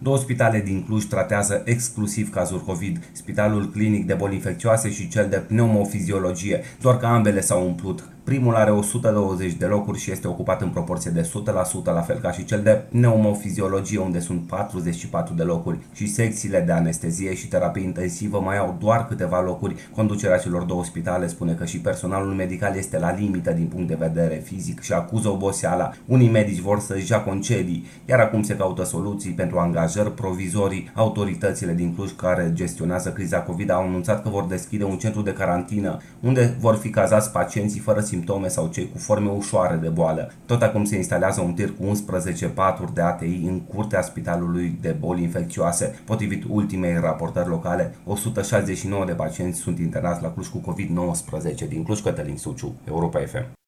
Două spitale din Cluj tratează exclusiv cazuri COVID, Spitalul Clinic de Boli Infecțioase și cel de pneumofiziologie, doar că ambele s-au umplut. Primul are 120 de locuri și este ocupat în proporție de 100%, la fel ca și cel de pneumofiziologie, unde sunt 44 de locuri, și secțiile de anestezie și terapie intensivă mai au doar câteva locuri. Conducerea celor două spitale spune că și personalul medical este la limită din punct de vedere fizic și acuză oboseala. Unii medici vor să-și ia concedii, iar acum se caută soluții pentru angajări provizorii. Autoritățile din Cluj, care gestionează criza COVID, au anunțat că vor deschide un centru de carantină unde vor fi cazați pacienții fără simptome sau cei cu forme ușoare de boală. Tot acum se instalează un tir cu 11 paturi de ATI în curtea Spitalului de Boli Infecțioase. Potrivit ultimei raportări locale, 169 de pacienți sunt internați la Cluj cu COVID-19. Din Cluj, Cătălin Suciu, Europa FM.